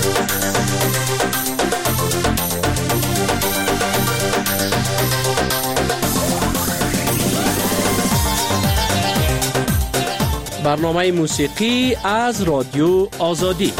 برنامه موسیقی از رادیو آزادی.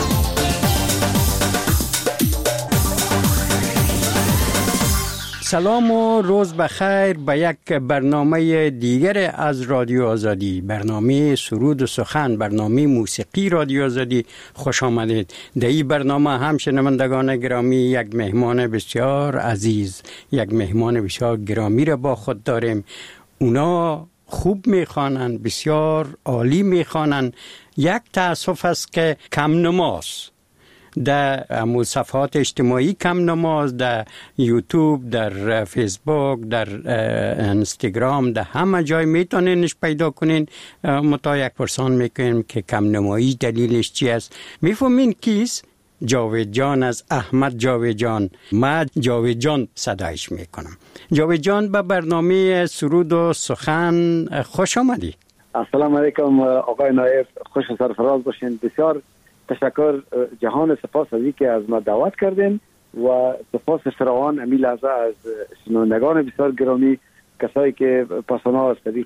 سلام و روز بخیر به یک برنامه دیگر از رادیو آزادی، برنامه سرود و سخن، برنامه موسیقی رادیو آزادی. خوش آمدید. در این برنامه هم شنوندگان گرامی یک مهمان بسیار عزیز، یک مهمان بسیار گرامی را با خود داریم. اونا خوب میخوانند، بسیار عالی میخوانند. یک تأسف است که کم نماست، در صفحات اجتماعی کم نماز، در یوتیوب، در فیسبوک، در اینستاگرام، در همه جای میتونینش پیدا کنین. متا یک پرسان میکنیم که کم نمایی دلیلش چی است. میفهمین کیست؟ جاوید جان از احمد جاوید جان. من جاوید جان صدایش میکنم. جاوید جان به برنامه سرود و سخن خوش آمدی. السلام علیکم آقای نایب، خوش و سرفراز باشین. بسیار تشکر جهان، سپاس از اینکه از ما دعوت کردین و سپاس فراوان امی لحظه از شنوندگان بسیار گرامی، کسایی که پاسانا از طریق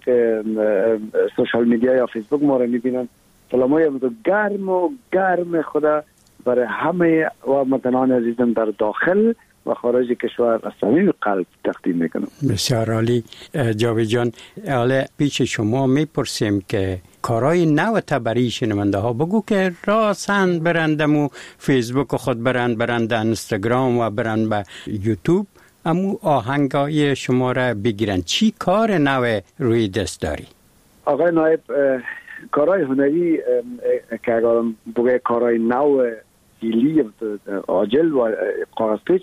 سوشال میدیا یا فیسبوک ما را میبینن. سلامای گرم خدا برای همه و وطنان عزیزم در داخل و خارج کشور از صمیم قلب تقدیم میکنم. بسیار عالی جاوید جان. حالا پیش شما میپرسیم که کارهای نو تبری شنونده ها بگو که راسن برندمو فیسبوک خود برند اینستاگرام و برند به یوتیوب، امو آهنگای شما را بگیرن. چی کار نو روی دست داری؟ آقای نایب، کارهای هنری که اگر بگه کارهای نو هیلی عاجل و کاغذ پیچ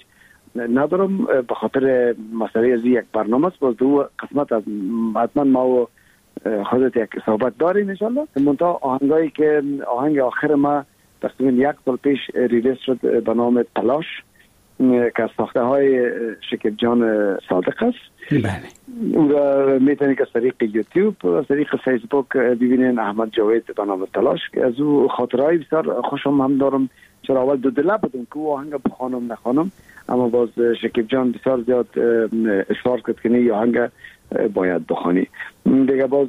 ندارم، به خاطر مسئله از یک برنامه است. باز دو قسمت از حتما ما و خودت یک صحبت داریم انشالله. منتها آهنگایی که آهنگ آخر ما تقریبا 1 سال پیش ریلیز شد به نام تلاش که از ساخته های شکیب جان صادق است. بله. اون را میتونید که از طریق یوتیوب، از طریق فیسبوک ببینین، احمد جاوید به نام تلاش. از او خاطرهای بسیار خوشم هم دارم، چرا اول دو دله بودم که او آهنگ بخوانم نخوانم، اما باز شکیب جان بسیار زیاد اصرار کرد که نه آهنگ باید بخوانی. دیگه باز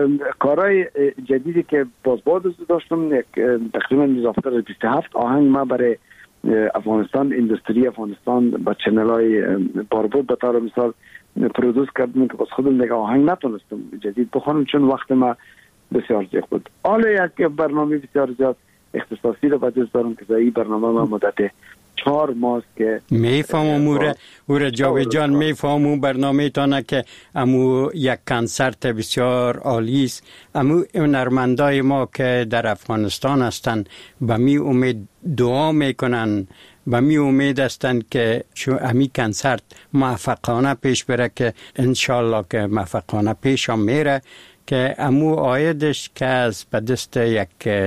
کارهای جدیدی که باز داشتم، تقریبا اضافه 27 آهنگ ما برای افغانستان، اندستری افغانستان با چنل های باربود به طور مثال پرودوس کردم که باز خودم دیگه آهنگ نتونستم جدید بخوانم چون وقت ما بسیار زیاد بود. حالا یک برنامه بسیار زیاد اختصاصی رو باید دارم که این برنامه ما مدت 4 ماه که میفهمم او جاوید جان، میفهمم برنامه تانه که امو یک کنسرت بسیار عالی است. امو هنرمندای ما که در افغانستان هستند به می امید دعا میکنن، به می امید هستند که امی کنسرت موفقانه پیش بره، که انشالله که موفقانه پیش هم میره، که امو آیدش که از به دست یک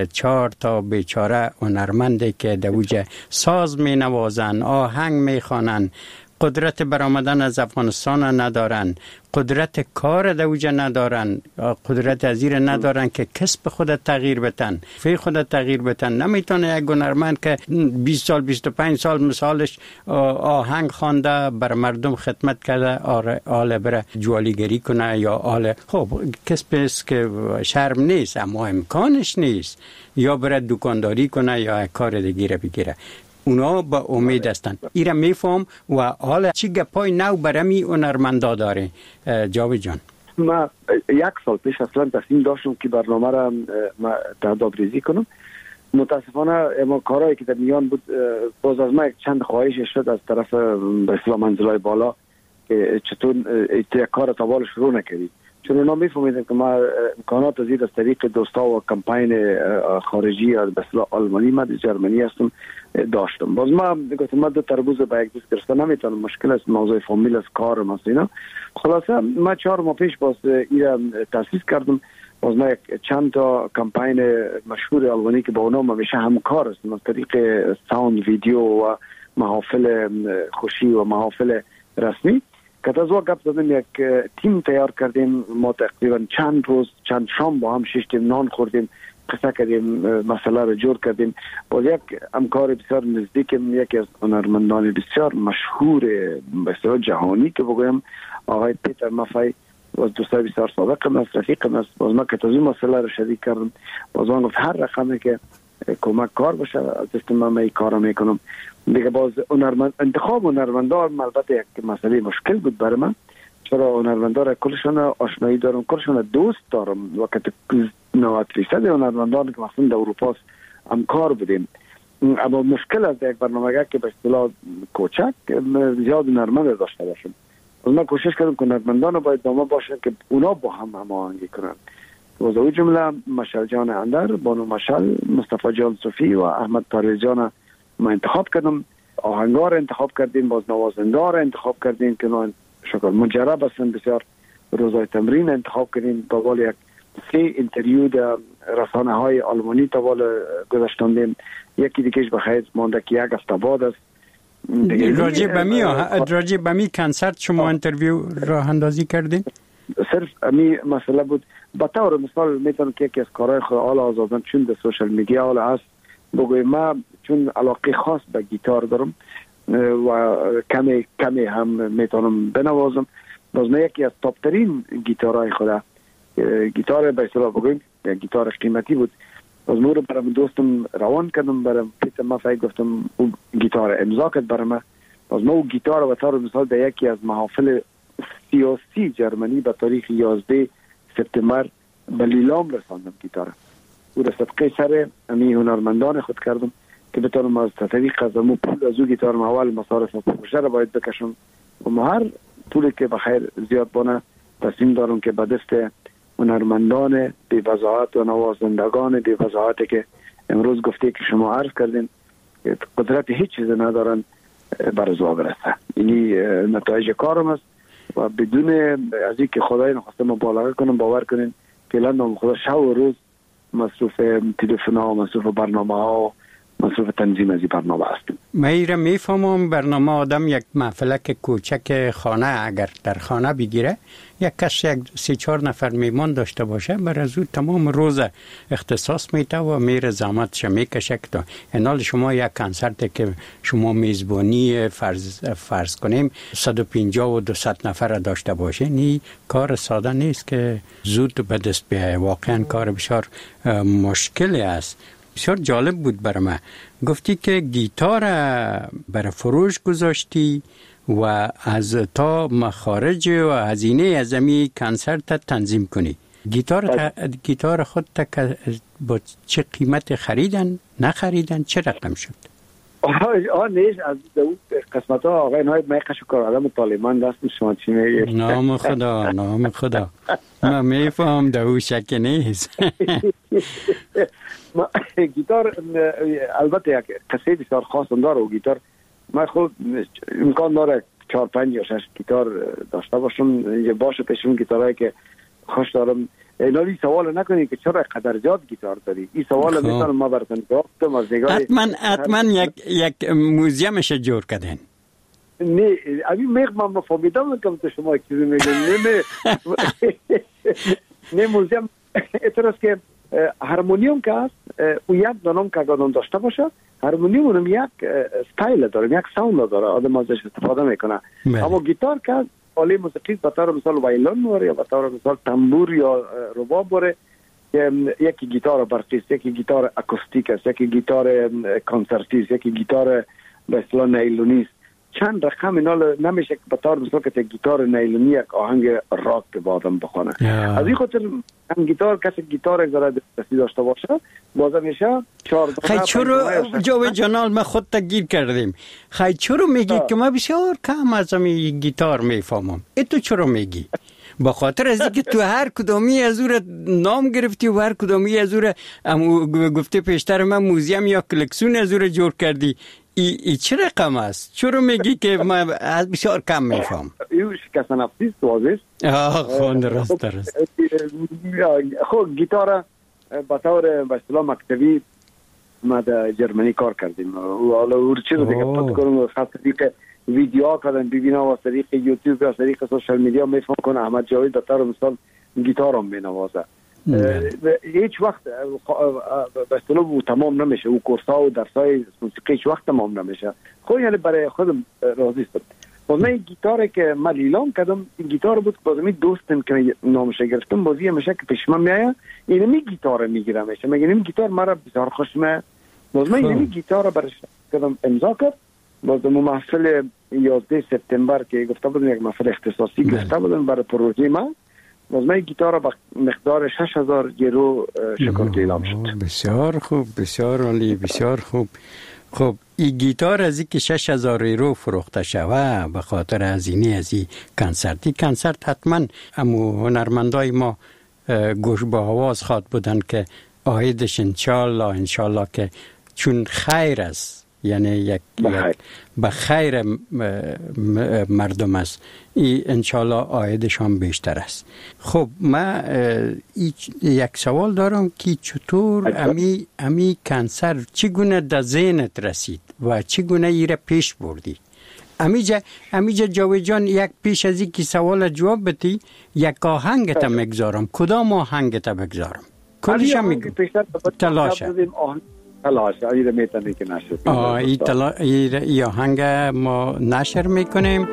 4 تا بیچاره هنرمنده که دوجه ساز می نوازن، آهنگ می خوانن، قدرت برآمدن از افغانستان ندارن، قدرت کار دوجه ندارن، قدرت ازیر ندارن که کسب خود تغییر بتن، فی خود تغییر بتن. نمیتونه یک هنرمند که 20 سال 25 سال مثالش آهنگ خوانده، بر مردم خدمت کرده، آله بره جوالیگری کنه یا آله، خب کسب است که شرم نیست اما امکانش نیست، یا بره دکانداری کنه یا کار دیگه بگیره. اونا با امید هستند. ایره میفهم و حالا چی گپای نو برمی هنرمندا داره جاوید جان؟ ما 1 سال پیش اصلا تصمیم داشتم که برنامه را تدابریزی کنم. متاسفانه اما کارهایی که در میان بود، باز از ما چند خواهش شد از طرف به اصطلاح منزلای بالا که چطور یک کار تاوال شروع نکردید، چون اونا میفهمیدن که ما امکانات از طریق دوستا و کمپاین خارجی یا به اصطلاح آلمانی، ما در جرمنی هستم، داشتم. باز ما گفتم ما 2 تربوز با یک دوست گرفتن نمیتونم، مشکل است، موضوع فامیل است، کار مثلا. خلاصه ما 4 ماه پیش باز ایرا تاسیس کردم. باز ما چند تا کمپاین مشهور آلمانی که با اونها همیشه همکار هستم از طریق ساوند، ویدیو و محافل خوشی و محافل رسمی، که از وقت زدیم یک تیم تیار کردیم. ما تقریبا چند روز چند شام با هم شیشتیم، نان خوردیم، قصه کردیم، مسئله رو جور کردیم. باز یک همکار بسیار نزدیکم، یکی از هنرمندان بسیار مشهور بسیار جهانی که بگویم آقای پیتر مافی، باز دوستای بسیار سابقم است، رفیقم است. باز ما که تازه مسئله رو شریک کردم، باز من گفت هر رقمی که کمک کار باشه از دست من این کار میکنم دیگه. باز انتخاب هنرمندان البته یک مسئله مشکل بود برای من، چرا هنرمندان کلشون آشنایی دارم، کلشون دوست دارم. وقت 90% هنرمندان که مثلا در اروپا همکار بودیم، اما مشکل از یک برنامه که به اصطلاح کوچک زیاد هنرمند داشته باشم. از من کوشش کردم که هنرمندان باید با ما باشن که اونا با هم هماهنگی کنن. از اون جمله مشعل جان اندر، بانو مشعل، مصطفی جان صوفی و احمد پرویز جان ما انتخاب کردم. آهنگار انتخاب کردیم، باز نوازنده انتخاب کردیم که نه شکر مجرب هستن. بسیار روزای تمرین انتخاب کردیم. با وال یک 3 اینترویو در رسانه های آلمانی تا وال گذاشتیم. یکی دیگهش بخیر مانده که یک هفته بعد است. راجع به می کنسرت شما اینترویو راه اندازی کردین؟ صرف امی مسئله بود. به طور مثال میتونم که یکی از کارهای خود حال آزادن چون در سوشل میدیا حال هست بگویم، ما چون علاقه خاص به گیتار دارم و کمی هم میتونم بنوازم. باز من یکی از تاپ ترین گیتارهای خدا، گیتار به اصطلاح بگویم گیتار قیمتی بود، باز مورو برام دوستم روان کردم، برام پیتر مافی گفتم او گیتار امضا کرد برام. باز ما او گیتار به طور مثال در یکی از محافل سیاسی جرمنی به تاریخ 11 سپتامبر به لیلام رساندم گیتار. او را صدقه سر امی هنرمندان خود کردم که بتونم از طریق از امو پول از او گیتار اول مصارف و پروژه را باید بکشم و ما هر پولی که بخیر زیاد بانه تصمیم دارم که به دست هنرمندان بی وضاحت و نوازندگان بی وضاحتی که امروز گفته که شما عرض کردین قدرت هیچ چیز ندارن برزوا برسه. اینی نتایج کارم است و بدون از اینکه خدای نخواسته مبالغه کنم باور کنین فعلا نام خدا شب و روز مصروف تلفن ها، مصروف برنامه ها، مصروف تنظیم از این برنامه هستم. من میفهمم برنامه آدم یک محفلک کوچک خانه اگر در خانه بگیره، یک کس یک 3-4 نفر میمان داشته باشه، بر از او تمام روز اختصاص میده و میره زحمتش میکشه. تا انال شما یک کنسرت که شما میزبانی فرض کنیم 150 و 200 نفر داشته باشه، نی کار ساده نیست که زود به دست بیایه. واقعا کار بسیار مشکلی است. بسیار جالب بود برای من. گفتی که گیتار برای فروش گذاشتی و از تا مخارج و هزینه از امی کنسرت تنظیم کنی. گیتار خود با چه قیمت خریدن؟ نخریدن؟ چه رقم شد؟ نیش از اون قسمت ها آقای نایب میخش کار آدم طالبان دست شما چی میگه؟ نام خدا من میفهم دو شک نیست. گیتار البته یک قصه بسیار خاص داره و گیتار من خود امکان داره 4-5 یا 6 گیتار داشته باشم یه باشه پیشون گیتارهایی که خوش دارم. اینالی سوال نکنی که چرا قدر زیاد گیتار داری. این سوال میتونم ما براتون گفتم از نگاه حتما یک موزیمش جور کردن. نه ابی من مفهمیدم که تو شما چیزی میگین. نه موزیم اعتراض که هارمونیوم که هست او یک دانم که آدم داشته باشه، هارمونیوم هم یک استایل داره، یک ساوند داره، آدم ازش استفاده میکنه. اما گیتار که آله موسیقی به طور مثال وایلون باره یا به طور مثال تنبور یا رباب باره، یکی گیتار برقی است، یکی گیتار اکوستیک است، یکی گیتار کنسرتی است، یکی گیتار به اصطلاح نیلونی است. چند رقم اینا نمیشه که به طور مثال که گیتار نیلونی یک آهنگ راک به آدم بخونه. از این خاطر هم گیتار کسی گیتار زره دستی داشته باشه بازم میشه 4 خیلی چرا جاوید جانال ما خود تا گیر کردیم. خیلی چرا میگی که ما بسیار کم از این گیتار میفهمم؟ تو چرا میگی؟ با خاطر از اینکه تو هر کدومی از او نام گرفتی و هر کدومی از او گفته پیشتر من موزیم یا کلکسیون از او جور کردی. ای چه رقم است؟ چرا میگی که من از بسیار کم میفهم؟ ایو شکست نفسی سوازیست. خون درست. خب گیتار با طور به اصطلاح مکتبی ما در جرمنی کار کردیم و حالا اورچه رو دیگه پت کنم و خاص طریق ویدیو کردن ببینم و از طریق یوتیوب و از طریق سوشل میدیا میفهم کنه احمد جاوید به طور مثال گیتار هم بینوازه. هیچ وقت به اصطلاح تمام نمیشه. او کورس‌ها و درس‌های موسیقی هیچ وقت تمام نمیشه. خب یعنی برای خودم راضی هستم. باز من گیتاری که من لیلام کردم، این گیتار بود که باز می دوستم که نامش گرفتم، بازی همیشه که پیش من میایه اینمی گیتار میگیرم. میگم این گیتار مرا بسیار خوش میاد. باز من اینمی گیتار برش کردم امضا کرد. باز در محفل 11 سپتامبر که گفته بودم یک محفل اختصاصی گفته بودم برای پروژه من، باز من گیتار با مقدار 6000 یورو شکایت اعلام شد. بسیار خوب، بسیار عالی، بسیار خوب. خب این گیتار از اینکه 6000 یورو فروخته شوه به خاطر هزینه از این کنسرت حتما امو هنرمندای ما گوش با آواز خواد بودن که آیدش انشالله که چون خیر است، یعنی یک به خیر مردم است، این انشالله آیدشان بیشتر است. خب من یک سوال دارم که چطور امی کنسر چگونه در ذهنت رسید و چگونه ایره پیش بردی؟ امیجا جاوید جان، یک پیش از این که سوال جواب بدی یک آهنگت مگذارم. کدام آهنگت بگذارم؟ کلش هم میگم تلاشه ایره میتونی که نشر ای آهنگ ما نشر میکنیم.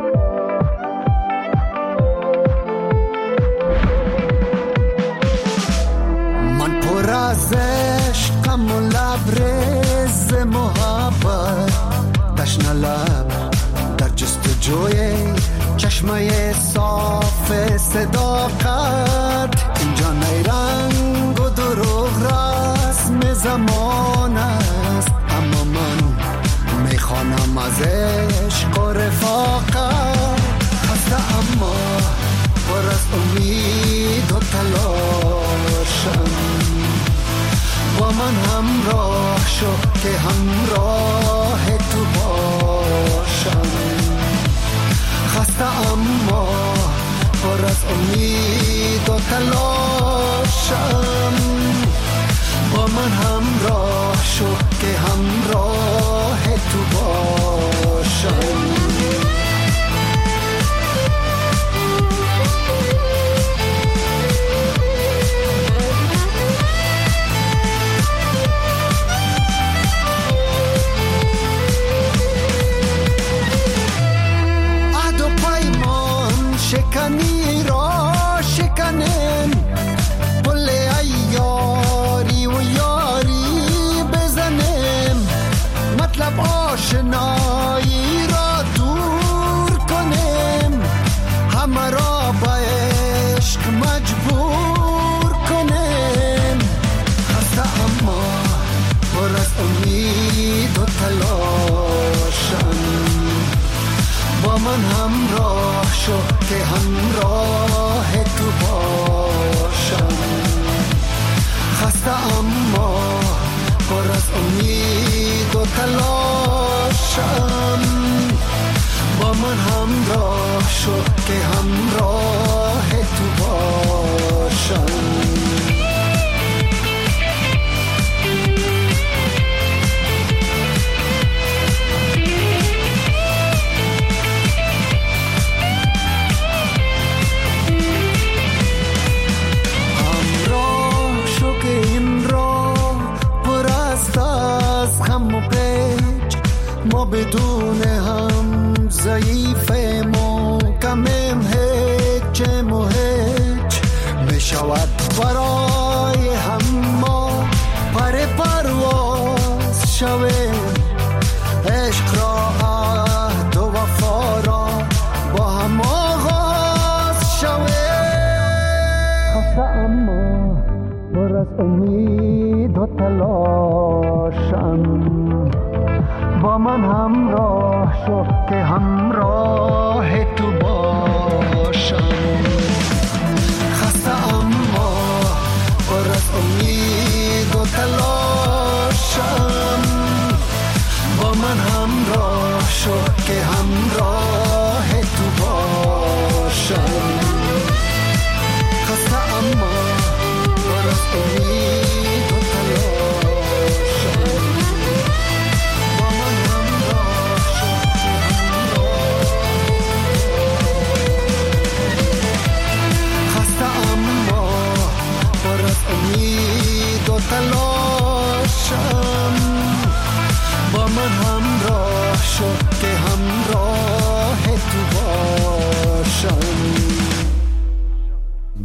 من پر از عشقم و لبریز محبت، تشنه لب در جستجوی چشمه صاف صداقت. اینجا نیرنگ و دروغ رسم زمان است، اما من میخوانم از عشق و رفاقت. خسته اما پر از امید و تلاشم، با من همراه شو که همراه تو باشم. خسته اما پر از امید و تلاشم، با من همراه شو که همراه تو باشم. شکنی را شکنن، پل ایاری و یاری بزنم، مطلب آشنایی را دور کنم، همه را به عشق مجبور کنم. خسته اما پر از امید و تلاشم، با من همراه شو که همراه تو باشم. خسته اما پر از امید و تلاشم، با من همراه شو که همراه تو باشم. ما بدون هم ضعیفیم و کمیم، هیچ و هیچ می شود برای هم ما پر پرواز شویم. عشق را عهد و وفا را با هم آغاز شویم. خسته اما پر از امید و تلاشم، با من همراه شو که همراه تو باشم. خسته اما پر از امید و تلاشم، با من همراه شو که همراه تو باشم. خسته اما پر از امید و تلاشم،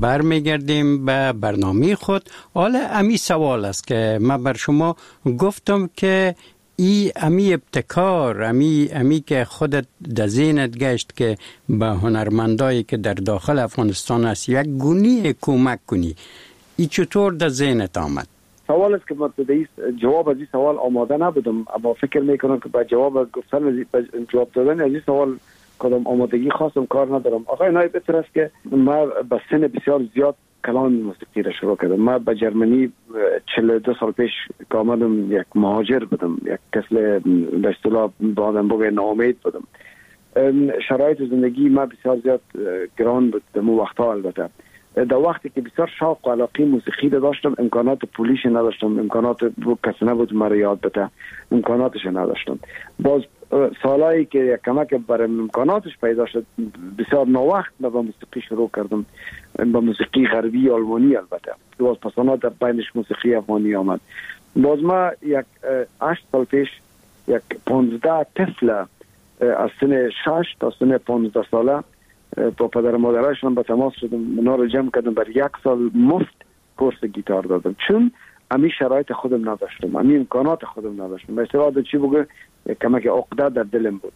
برمیگردیم به برنامه خود. حالا امی سوال است که من بر شما گفتم که امی ابتکار امی که خودت در ذهنت گشت که به هنرمندایی که در داخل افغانستان است یک گونی کمک کنی، ای چطور در ذهنت آمد؟ سوال است که من جواب از این سوال آماده نبودم، اما فکر میکنم که با جواب گفتن جواب دادن از این سوال کدام آمادگی خاصم کار ندارم. آقای نایب بهتر است که من به سن بسیار زیاد کلام موسیقی را شروع کردم. من به جرمنی 42 سال پیش که آمدم یک مهاجر بودم، یک کسل به اصطلاح بعدم بگه ناامید بودم. شرایط زندگی من بسیار زیاد گران بود در اون وقتها. البته در وقتی که بسیار شوق و علاقه موسیقی داشتم، امکانات پولیش نداشتم، امکانات کسی نبود مرا یاد بده، امکاناتش نداشتم. باز سالایی که یک کمک برای امکاناتش پیدا شد، بسیار ناوقت به موسیقی شروع کردم، به موسیقی غربی آلمانی. البته باز پسانا در بینش موسیقی افغانی آمد. باز ما یک 8 سال پیش یک 15 طفل از سن 6 تا سن 15 ساله با پدر مادرشون به تماس شدم، اونا رو جمع کردم، برای 1 سال مفت کورس گیتار دادم، چون امی شرایط خودم نداشتم، امی امکانات خودم نداشتم. به اصطلاح چی بگه کمک عقده در دلم بود.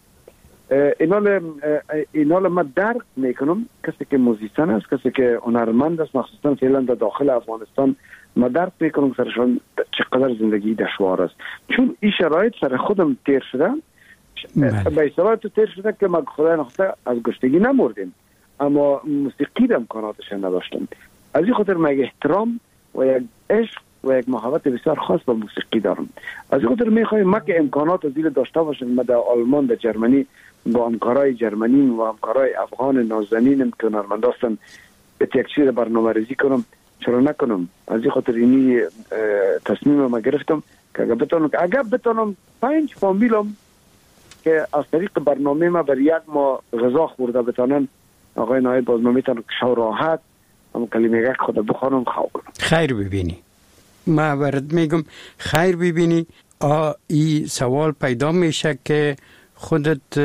اینال ما درک میکنم کسی که موزیسین است، کسی که هنرمند است، مخصوصا فعلا در داخل افغانستان، ما درک میکنم سرشان چقدر زندگی دشوار است، چون این شرایط سر خودم تیر شده. به اصطلاح تو تیر شده که ما خدای نخواسته از گشتگی نمردیم، اما موسیقی امکاناتش نداشتم. از این خاطر من احترام و یک عشق و یک محبت بسیار خاص به موسیقی دارم. از این خاطر میخوایم ما که امکانات از این داشته باشیم، ما در آلمان، در جرمنی با همکارای جرمنی و همکارای افغان نازنینم که هنرمند هستن به یک چیز برنامه ریزی کنم، چرا نکنم؟ از این خاطر اینی تصمیم ما گرفتم که اگر بتونم 5 فامیلم که از طریق برنامه ما بر 1 ماه غذا خورده بتونن، آقای نایب باز ما میتونم که شو راحت هم کلمه خود بخوانم خواب کنم. خیر ببینی، ما برات میگم خیر ببینی. این سوال پیدا میشه که خودت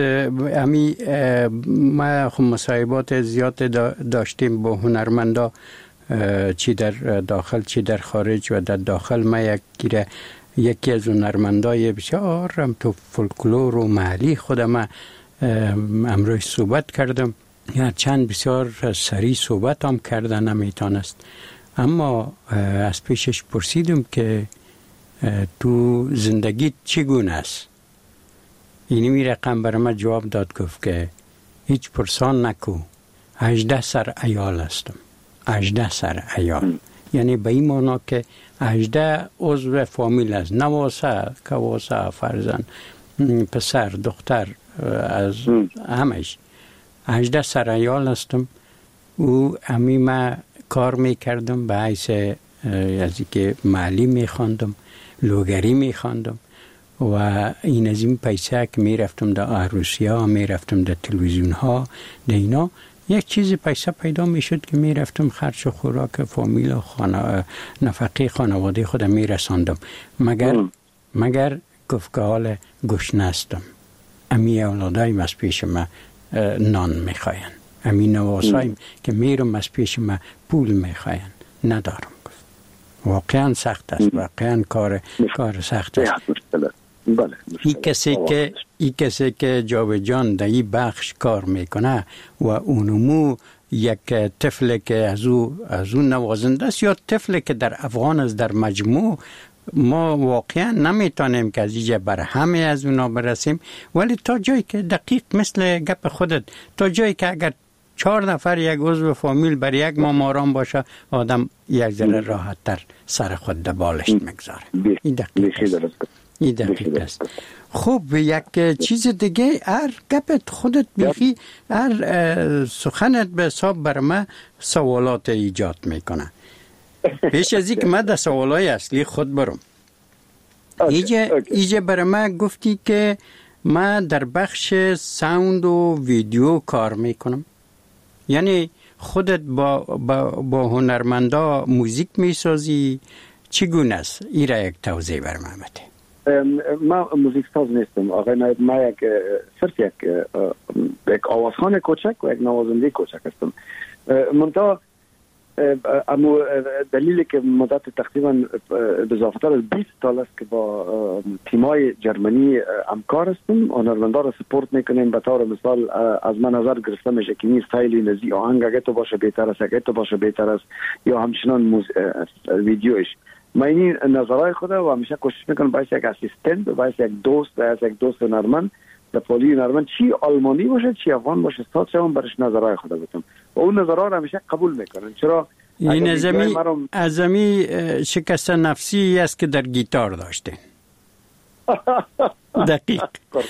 ما خب مصاحبات زیاد داشتیم با هنرمندا، چی در داخل چی در خارج. و در داخل ما یکی از هنرمندای بسیار هم تو فولکلور و محلی خودم امروز صحبت کردم، چند بسیار سریع صحبت هم کردن نمیتونست، اما از پیشش پرسیدم که تو زندگی چگونه است؟ اینی رقم برای من جواب داد، گفت که هیچ پرسان نکو، 18 سر عیال هستم. 18 سر عیال یعنی به این معنا که 18 عضو فامیل است، نواسه، کواسه، فرزند، پسر، دختر، از همش 18 سر عیال هستم. او امی ما کار میکردم به حیث از که محلی میخواندم، لوگری میخواندم و این از این پیسه که میرفتم در عروسی ها، میرفتم در تلویزیون ها، در اینا یک چیز پیسه پیدا میشد که میرفتم خرج و خوراک فامیل و نفقه خانواده خودم میرساندم. مگر گفت که حال گشنه هستم، امی اولادایم از پیش ما نان میخواین، امی نواسایم که میرم از پیش ما پول میخواین، ندارم. گفت واقعا سخت است، واقعا کار سخت است. این کسی که جاویدجان در این بخش کار میکنه و اونمو یک طفل که از اون نوازنده است یا طفل که در افغان است در مجموع، ما واقعا نمیتونیم که از اینجا بر همه از اونا برسیم، ولی تا جایی که دقیق مثل گپ خودت، تا جایی که اگر 4 نفر یک عضو فامیل بر 1 ماه آرام باشه، آدم یک ذره راحت تر سر خود در بالش میگذاره. این دقیق است. خب یک چیز دیگه، هر گپت خودت بیخی، هر سخنت به حساب بر من سوالات ایجاد میکنه. پیش از اینکه من در سوالای اصلی خود برم، ایجا بر من گفتی که من در بخش ساوند و ویدیو کار میکنم، یعنی خودت با هنرمندا موزیک میسازی، چگونه است؟ این را یک توضیح بر من بده. ما موزیک ساز نیستم آقای نایب، ما صرف یک آوازخوان کوچک و یک نوازنده کوچک هستم. منتها اما دلیلی که مدت تقریبا بزافتر از 20 سال است که با تیمای جرمنی همکار هستیم، هنرمندا رو سپورت میکنیم. به طور مثال از من نظر گرفته میشه که این استایلی نزی آهنگ اگه تو باشه بهتر است، اگه تو باشه بهتر است، یا همچنان ویدیوش. من این نظرهای خود و همیشه کوشش میکنم باعث یک اسیستنت، باعث یک دوست هنرمند در پولی هنرمند، چی آلمانی باشه چی افغان باشه، استاد شوم برش نظرهای خود بتم و اون نظرها رو همیشه قبول میکنن. چرا این ازمی شکست نفسی است که در گیتار داشته. دقیق.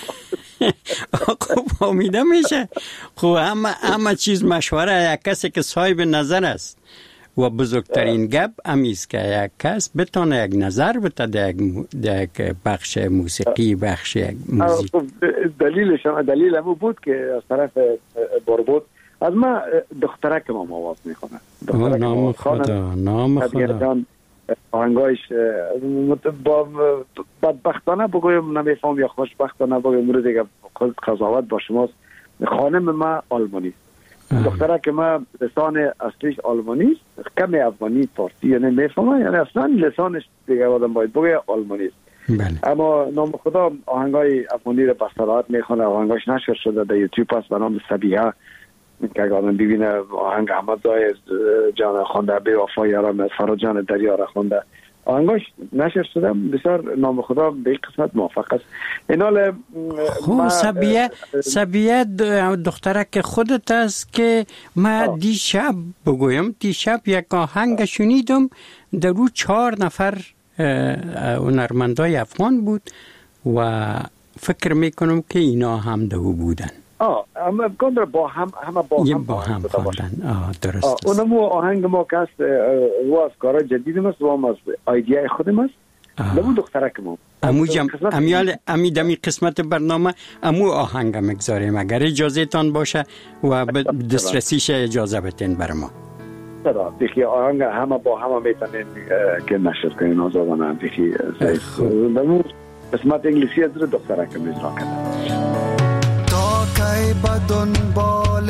خب امیده میشه خب همه چیز مشوره یک کسی که صاحب نظر است و بزرگترین گپ امیست که یک کس بتونه یک نظر بده در یک بخش موسیقی، بخش یک موزیک. دلیل همون بود که از طرف باربود از ما دخترک ما آواز میخونه. نام خدا آهنگایش با بدبختانه بگویم نمیفهم یا خوشبختانه بگویم رو دیگه خود قضاوت با شماست. خانم ما آلمانی، دختره که ما لسان اصلیش آلمانی است، کمی افغانی فارسی یعنی میفهمه، یعنی اصلا لسانش دیگه آدم باید بگه آلمانی است. اما نام خدا آهنگای افغانی رو بصراحت میخونه. آهنگاش نشر شده در یوتیوب هست به نام سبیحه که اگه آدم ببینه آهنگ احمدزای جان خونده، به وفا یارم از فراجان دریا را خونده، آهنگاش نشر شده. بسیار نام خدا به این قسمت موفق است. اینال سبیه دخترک خودت است که ما دیشب یک آهنگ شنیدم در رو 4 نفر هنرمندای افغان بود و فکر میکنم که اینا هم دو بودن. اما امکان با هم خواندن. درست. اونمو آهنگ ما که است و از کارهای جدید است و هم از ایدیای خودم است. نمو دخترک ما امی دمی قسمت برنامه امو آهنگ مگذاریم اگر اجازه تان باشه و دسترسیش اجازه بتین بر ما. دیگه آهنگ همه با همه میتونین که نشر کنین آزادانه. دیگه نمو قسمت انگلیسی از دخترک میزرا کردم. کی با دنبال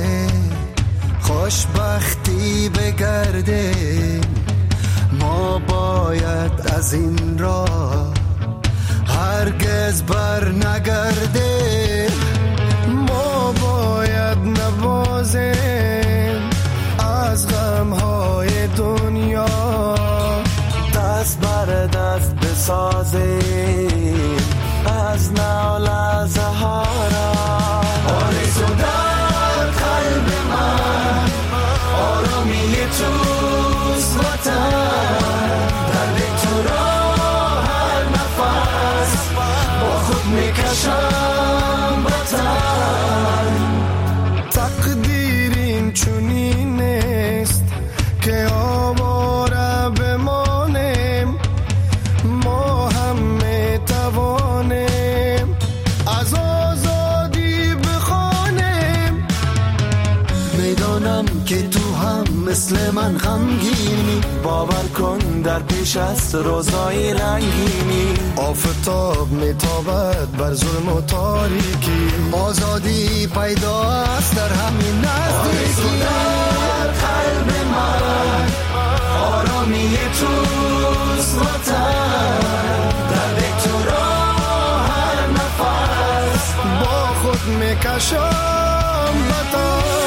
خوشبختی بگرده، ما باید از این راه هرگز بر نگرده. ما باید نوازیم از غمهای دنیا، دست بر دست بسازیم از نو لحظه ها را. آرزو در قلب من آرامی توست وطن، درد تو را هر نفس با خود میکشم وطن. تقدیر این چنین است که آواره بمانیم، ما هم میتوانیم از آزادی بخوانیم. میدانم که تو هم مثل من غمگینی، باور کن در پیش است روزای رنگینی. آفتاب میتابد بر ظلم و تاریکی، آزادی پیدا است در همین نزدیکی. در قلب من آرامی توست وطن، درد تو را هر نفس با خود میکشم وطن.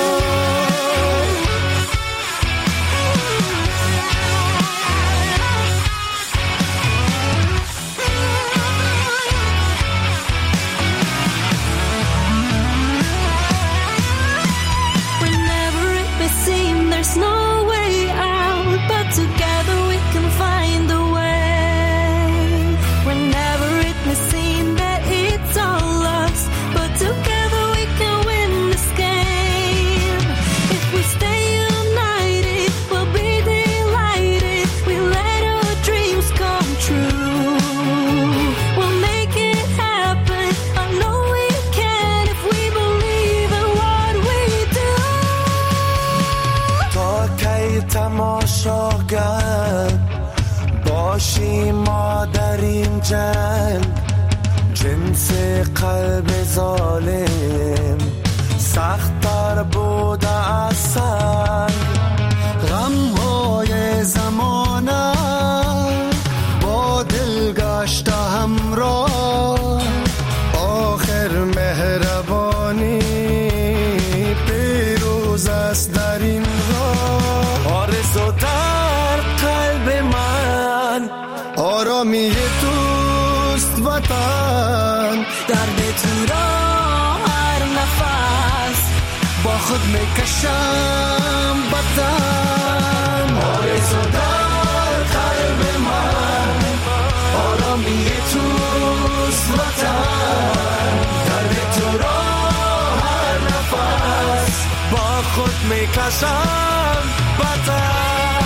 There's no way out, but together we can find a way. Whenever it may seem that it's all lost, but together we can win this game. If we stay united, we'll be delighted. We let our dreams come true. We'll make it happen. I know we can if we believe in what we do. تماشاگر باشیم ما در این جنگ، جنس قلب ظالم سخت‌تر بوده از سنگ. غم مانم با دل گشت همراه آخر مهربانی پیروز است در این راه آرزو در قلب من آرامی دوست وطن درد تو را هر نفس با خود میکشم بدن آرزو در قلب من آرامی توست وطن درد تو را هر نفس با خود میکشم بدن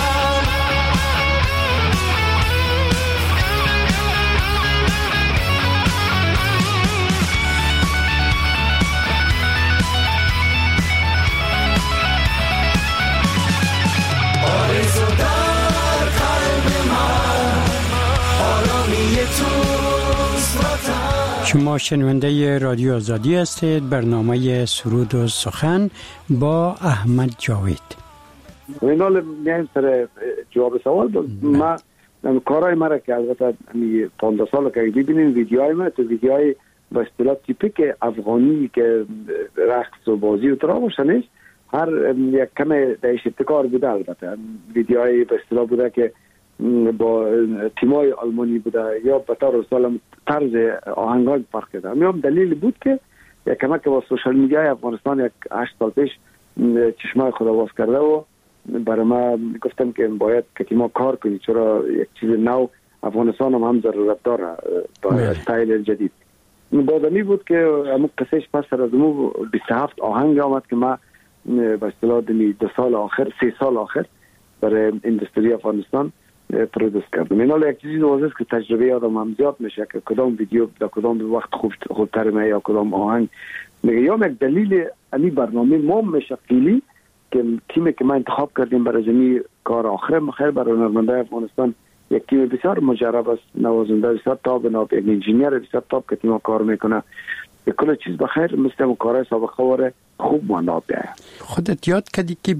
شما شنونده رادیو آزادی هستید. برنامه سرود و سخن با احمد جاوید. اینال میایم سر جواب سوال. ما کارهای مرا که البته 15 سال که ببینیم ویدیوهای من تو ویدیوهای به اصطلاح تیپیک افغانی که رقص و بازی و ترا باشه هر یک کم درش ابتکار بوده. البته ویدیوهای به اصطلاح بوده که با تیمای آلمانی بوده یا به طور سالم طرز آهنگای فرق کرده. میام دلیل بود که یک کمک با سوشال میدیای افغانستان یک 8 سال پیش چشمای خدا باز کرده و برای ما گفتم که باید که تیما کار کنی چرا یک چیز نو افغانستان هم ضرورت داره با استایل جدید. بازمی بود که همون قصهش پس از اون 27 آهنگ آمد که ما به اصطلاح 2 سال آخر 3 سال آخر برای اندستری افغانستان پرودوس کردم. اینا یک چیزی واضحه که تجربه آدم هم زیاد میشه که کدام ویدیو در کدام وقت خوبتر میاد یا کدام آهنگ میگه. یا یک دلیل این برنامه ما میشه خیلی که تیمی که ما انتخاب کردیم برای زمین کار آخر مخیر برای هنرمندای افغانستان یک تیم بسیار مجرب است، نوازنده بسیار تاب، یک انجینیر بسیار تاب که تیم کار میکنه به کل چیز بخیر مثل کارهای سابقه واره خوب مناب بیاید. خودت یاد کردی که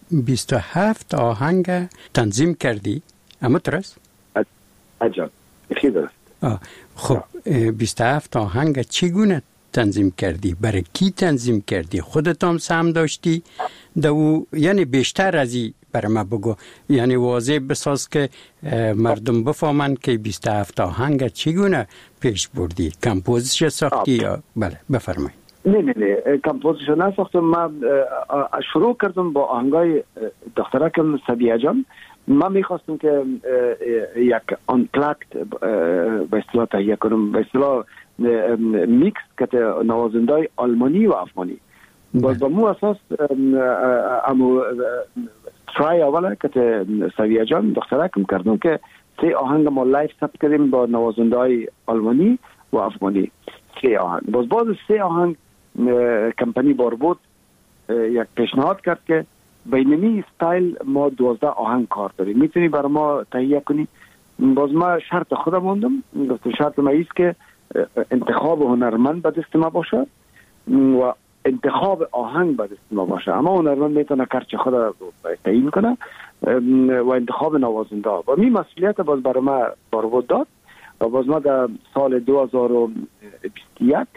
27 آهنگ تنظیم کردی؟ اما درست؟ عجب خیلی درست. خب 27 آهنگ چگونه تنظیم کردی؟ برای کی تنظیم کردی؟ خودت هم سهم داشتی؟ یعنی بیشتر از این برای ما بگو، یعنی واضح بساز که مردم بفهمن که 27 آهنگ چگونه پیش بردی؟ کمپوزیش ساختی یا بله بفرمایید. نه کمپوزیش نساختم. من شروع کردم با آهنگای دخترکم سبیه جان. من میخواستم که یک آنپلاکت به اصطلاح تهیه کنم، به اصطلاح میکس که نوازندای آلمانی و افغانی. باز با مو اساس امو ترای اوله که سویه جان دخترکم کردم که 3 آهنگ ما لایف ثبت کردیم با نوازندای آلمانی و افغانی. 3 آهنگ. باز 3 آهنگ کمپانی باربود یک پیشنهاد کرد که بینمی استایل ما 12 آهنگ کار داریم، میتونی برای ما تهیه کنی؟ باز ما شرط خودم موندم، گفتم شرط ما ایست که انتخاب هنرمند به دست ما باشه و انتخاب آهنگ به دست ما باشه. اما هنرمند میتونه کارچه خود تعیین کنه و انتخاب نوازنده و می مسئولیت باز برای ما باربود داد. و باز ما در سال 2021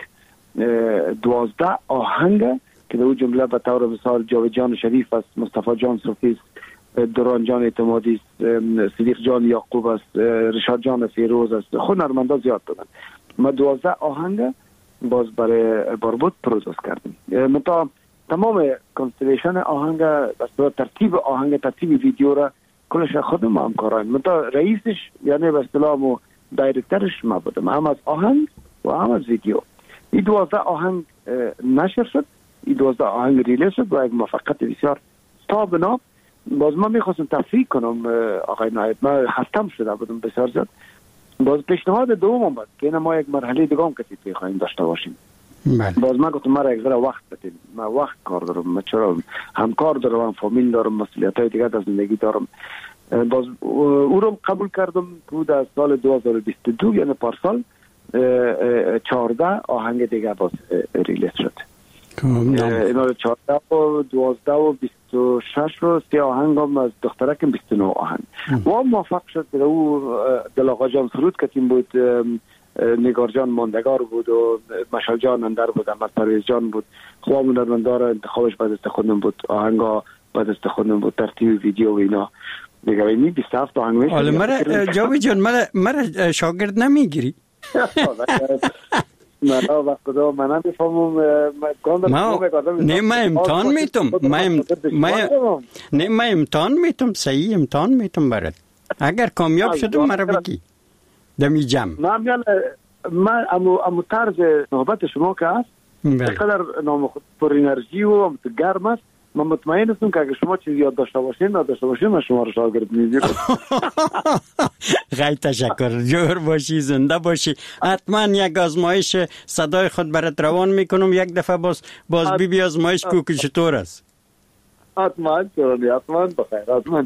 12 آهنگ که در اون جمله به طور مثال جاوید جان شریف است، مصطفی جان صوفی است، دران جان اعتمادی است، صدیق جان یعقوب است، رشاد جان فیروز است، هنرمندا زیاد دادن. ما 12 آهنگ باز برای باربود پروسس کردیم. متا تمام کنستلیشن آهنگ به ترتیب آهنگ، ترتیب ویدیو را کلش خودم هم کاریم. متا رئیسش یعنی به اصطلاح دایرکترش ما بودم، هم از آهنگ و هم از ویدیو. این 12 آهنگ نشر شد، این 12 آهنگ ریلیز شد و یک موفقیت بسیار تابناک. باز من میخواستم تفریق کنم آقای نایب، من ختم شده بودم بسیار زیاد. باز پیشنهاد دوم اومد که اینا ما یک مرحله دیگه هم کسی خواهیم داشته باشیم. باز من گفتم مرا یک ذره وقت بدید، من وقت کار دارم، من چرا همکار دارم، فامیل دارم، مسئولیت‌های دیگه در زندگی دارم. باز او رو قبول کردم که در سال 2022 یعنی پارسال 14 آهنگ دیگه باز ریلیز شد. اینا رو 14 و 12 و 26 رو 3 آهنگ هم از دخترکم 29 آهنگ و موفق شد که او دل آقا جان سرود کتیم بود، نگار جان ماندگار بود و مشال جان اندر بود، احمد پرویز جان بود، خواه هنرمندار انتخابش بعد است خودم بود، آهنگا بعد است خودم بود، ترتیب ویدیو و اینا دیگه. اینی 27 آهنگ میشه. حالا مرا جاوید جان مرا شاگرد نمیگیری؟ من وقت دا من نمیفهمم. من امتحان میتم. من امتحان میتم، صحیح امتحان میتم برات. اگر کامیاب شدم مرا بگی دمی جمع. من امو طرز صحبت شما که هست چقدر پر انرژی و گرم است. من مطمئن هستم که اگر شما چیزی یاد داشته باشین من شما رو شاگرد میگیرم. خیلی تشکر، جور باشی، زنده باشی. حتما یک آزمایش صدای خود برات روان میکنم، یک دفعه باز بی آزمایش که چطور است. حتما بخیر، حتما.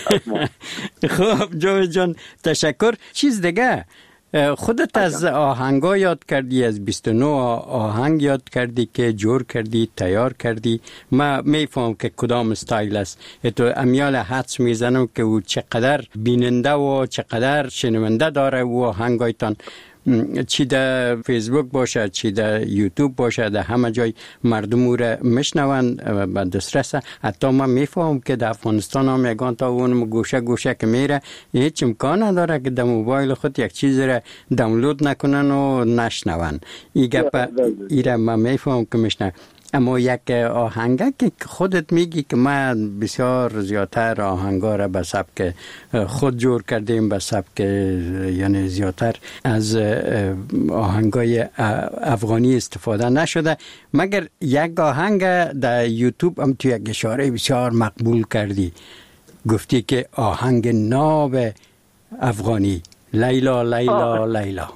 خب جاوید جان تشکر. چیز دیگه، خودت از آهنگا یاد کردی، از 29 آهنگ یاد کردی که جور کردی، تیار کردی. ما میفهم که کدام استایل است. تو امیال حدس میزنم که او چقدر بیننده و چقدر شنونده داره و آهنگایتان، چی در فیسبوک باشه، چی در یوتیوب باشه، در همه جای مردم او را میشنوند، به دسترس. حتی من میفهم که در افغانستان هم یگان تا اون گوشه که میره هیچ امکان نداره که در موبایل خود یک چیز را دانلود نکنن و نشنون. این گپ ایره من میفهم که میشنه. اما یک آهنگه که خودت میگی که من بسیار زیادتر آهنگا را به سبک خود جور کردیم، به سبک یعنی زیادتر از آهنگای افغانی استفاده نشده، مگر یک آهنگ در یوتیوب هم تو یک اشاره بسیار مقبول کردی، گفتی که آهنگ ناب افغانی، لیلا لیلا لیلا.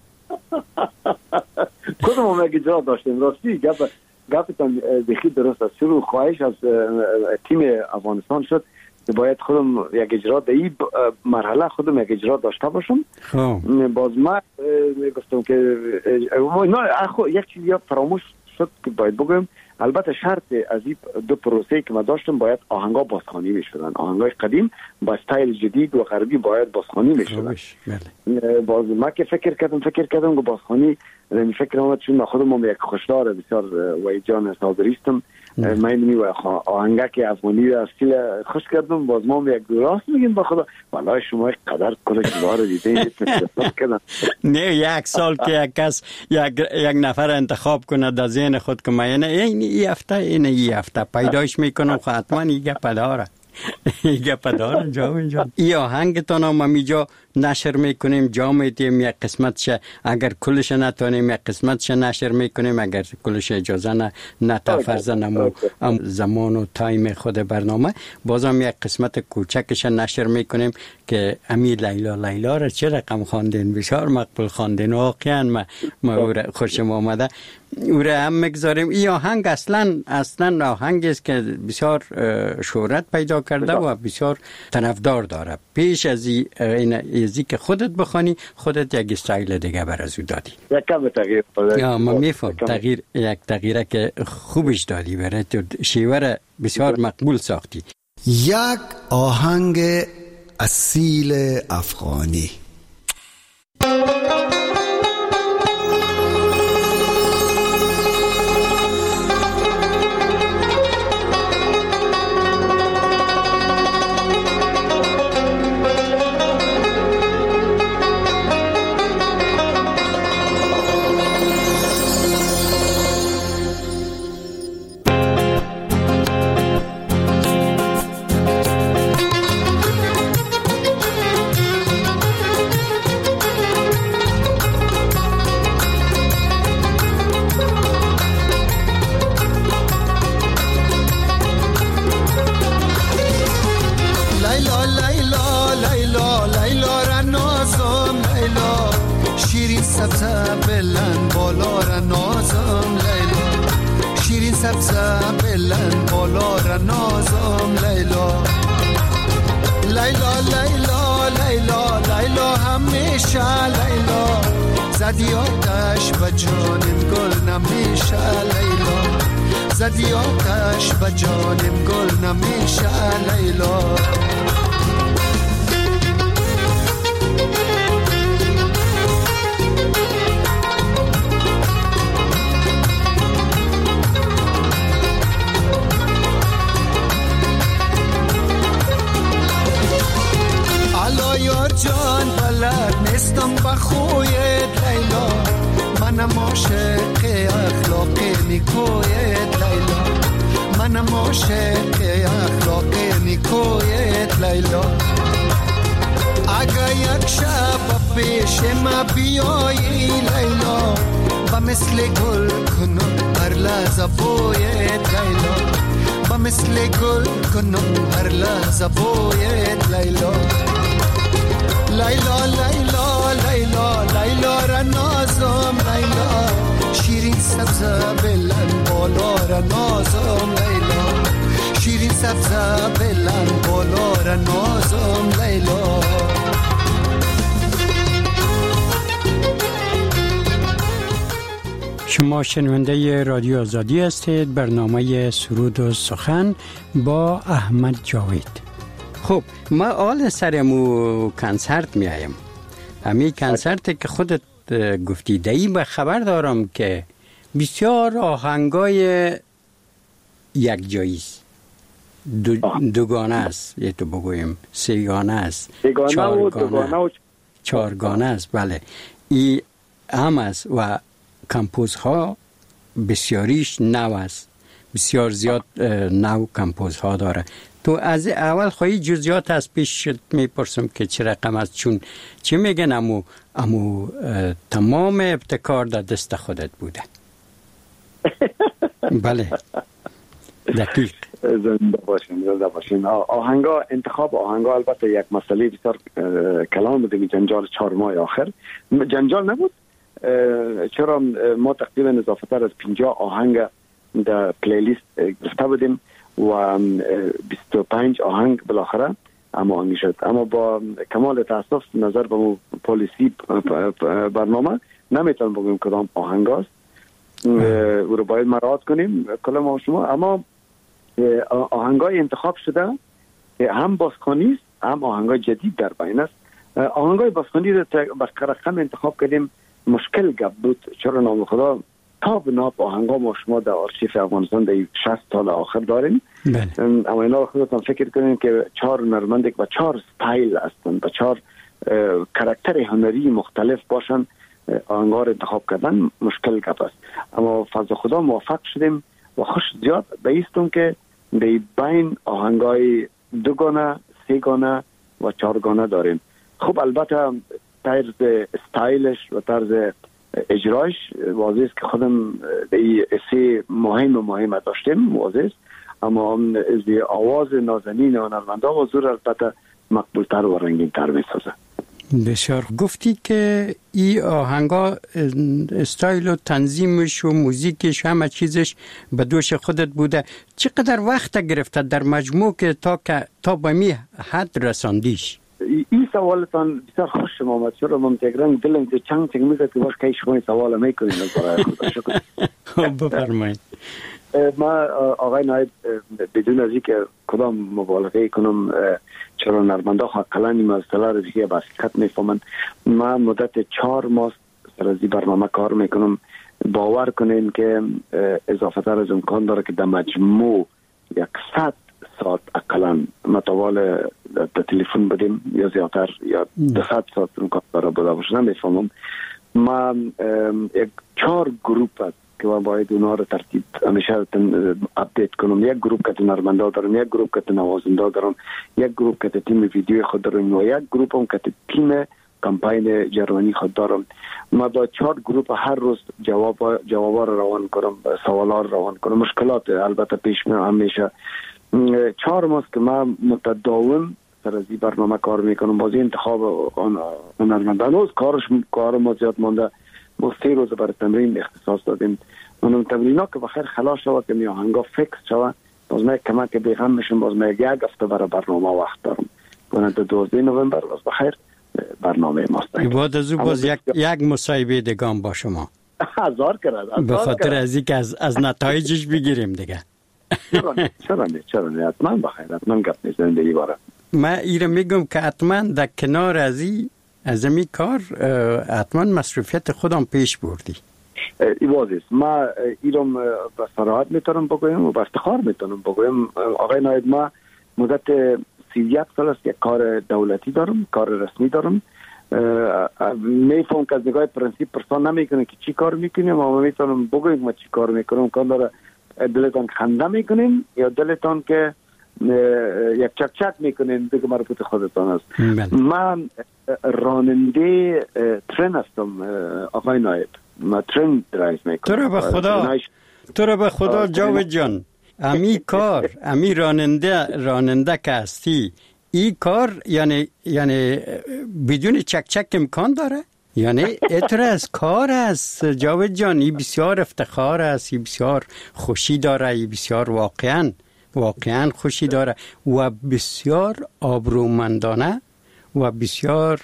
کدوم هم اگه جا داشتیم راستی گفتم بخی درست است. شروع خواهش از تیم افغانستان شد که باید خودم یک اجرا در این مرحله خودم یک اجرا داشته باشم. باز من گفتم که یک چیزی فراموش شد که باید بگویم. البته شرط از این دو پروسه که ما داشتم باید آهنگا بازخوانی میشدن. آهنگای قدیم با استایل جدید و غربی باید بازخوانی میشدن. باز من که فکر کردم که بازخوانی فکر آمد، چون خودم یک خوشدار بسیار ویجان صادریستم. من میگم آهنگا که افغانی استیل خوش کردم، باز ما یک راست میگیم با خدا والله شما قدر کلکتیوار دیدین نه یک سال که یک کس یک نفر انتخاب کنه در ذهن خود که من این هفته پیدایش میکنم، حتما این گپ داره. جاوید جان این آهنگتان هم امیجا نشر میکنیم، جا میتیم یک قسمتش، اگر کلش نتونیم یک قسمتش نشر میکنیم، اگر کلش اجازه نتا فرزنم زمان و تایم خود برنامه بازم یک قسمت کوچکش نشر میکنیم که امی لیلا لیلا را چه رقم خواندین، بسیار مقبول خواندین، واقعا ما خوشم آمده. او را هم میگذاریم. این آهنگ اصلا آهنگی است که بسیار شهرت پیدا کرده و بسیار طرفدار داره. پیش از این که خودت بخوانی، خودت یک استایل دیگه بر از او دادی. یک کم تغییر من میفهم یک تغییره که خوبش دادی، برای تو شیوه بسیار مقبول ساختی. یک آهنگ اصیل افغانی. زدی آتش و جانم گل نمیشه لیلا زدی آتش به جانم گل نمیشه لیلا الا یار جان بلد نیستم به خویت لیلا منم عاشق اخلاق نیکویت لیلا منم عاشق اخلاق نیکویت لیلا اگه یک شب پیش ما بیایی لیلا با مثل گل کنم هر لحظه بویت لیلا با مثل گل کنم هر لحظه بویت لیلا لیلا لیلا لیلا لیلا را نازم لیلا شیرین سبزه بلند بالا را نازم لیلا شیرین سبزه بلند بالا را نازم لیلا شما شنونده رادیو آزادی هستید. برنامه سرود و سخن با احمد جاوید. خب ما آل سرمو کنسرت میایم. همین کنسرت که خودت گفتی دایی به خبر دارم که بسیار آهنگای یک جاییست، دوگانه است، یه تو بگویم سیگانه است، چارگانه است. بله ای هم است و کمپوزها بسیاریش نو است، بسیار زیاد نو کمپوزها داره. تو از اول خواهی جزئیات از پیش میپرسم که چه رقم است، چون چی میگن امو تمام ابتکار در دست خودت بوده. بله دقیق. زنده باشین. آهنگا انتخاب آهنگا البته یک مسئله بسیار کلان بوده. جنجال 4 ماه آخر جنجال نبود، چرا ما تقریبا اضافتر از 50 آهنگ در پلیلیست گرفته بودیم و 25 آهنگ بالاخره هماهنگی شد. اما با کمال تاسف نظر به پالیسی برنامه نمیتونم بگم کدام آهنگ است، او رو باید مراعات کنیم کل ما شما. اما آهنگای انتخاب شده هم بازخوانی است هم آهنگای جدید در بین است. آهنگای بازخوانی رو به رقم انتخاب کردیم، مشکل گپ بود، چرا نام خدا تا بناب آهنگا ما شما در آرشیف افغانستان در 60 سال آخر داریم. اما اینا خودتان فکر کنیم که 4 نرمندک و 4 ستایل هستند و 4 کاراکتر هنری مختلف باشن، آهنگا رو انتخاب کردن مشکل گپ است. اما فضل خدا موفق شدیم و خوش زیاد بایستم که در بین آهنگای 2 گانه، 3 گانه و 4 گانه داریم. خب البته طرز استایلش و طرز اجرایش واضح است که خودم به سه مهم داشتیم واضح است، اما از آواز نازنین هنرمندا و حضور البته مقبولتر و رنگین‌تر می‌سازه. بسیار. گفتی که این آهنگا استایل و تنظیمش و موزیکش همه چیزش به دوش خودت بوده. چقدر وقت گرفته در مجموع که تا به می حد رساندیش؟ این سوالتان بسیار خوش آمد، چرا من تقریبا دلم چنگ میزد که باش که شما سوال میکنین از برای خدا. شکر. بفرمایید. ما آقای نایب بدون از اینکه کدام مبالغه کنم، چرا نرمندا حقا این مسئله رو دیگه به حقیقت میفهمن. ما مدت 4 ماه سر از این برنامه کار میکنم. باور کنین که اضافه تر از امکان داره که در مجموع 100 ساعت اقلا متوال در تلفن بدیم یا زیادتر یا 200 ساعت امکان داره بوده باشه، نمیفهمم. ما 4 گروپ هست که من باید اونا رو ترتیب همیشه اپدیت کنم. یک گروپ که نرمندا دارم، یک گروپ که نوازنده دارم، یک گروپ که تیم ویدیو خود دارم و یک گروپ هم که تیم کمپاین جرمنی خود دارم. ما با 4 گروپ هر روز جوابا رو روان کنم، سوالا رو روان کنم. مشکلات البته پیش میاد همیشه. 4 ماه که ما متداوم سر از این برنامه کار میکنم. بازی انتخاب هنرمندان روز کار ما زیاد مانده. ما 3 روز برای تمرین اختصاص دادیم. اون تمرین ها که بخیر خلاص شود که می آهنگا فکس شود، باز ما کمک بیغم میشم. باز ما 1 هفته برای برنامه وقت دارم. تا 12 نوامبر باز بخیر برنامه ماست. بعد از او باز یک مصاحبه دگان با شما. 1000 کرد. به خاطر از اینکه از نتایجش بگیریم دیگه. چرا نه حتما بخیر، حتما گپ میزنیم در این باره. من ایره میگم که حتما در کنار از این کار حتما مصروفیت خودم پیش بردی. ایوازیست ما ایرم به صراحت میتونم بگویم و به افتخار میتونم بگویم آقای نایب، ما مدت 31 سال است که کار دولتی دارم، کار رسمی دارم. میفهم که از نگاه پرنسیپ پرسان نمیکنه که چی کار میکنیم، اما میتونم بگویم ما چی کار میکنم. کار داره دلتان خنده میکنیم یا دلتان که یک چک چک میکنیم دیگه مربوط خودتان است. من راننده ترن هستم آقای نایب، ما ترن درایو میکنم. تو رو به خدا جاوید جان، امی کار امی راننده که هستی، این کار یعنی بدون چک چک امکان داره؟ یعنی اترس کار است جاوید جان. این بسیار افتخار است، این بسیار خوشی داره، این بسیار واقعا خوشی داره و بسیار آبرومندانه و بسیار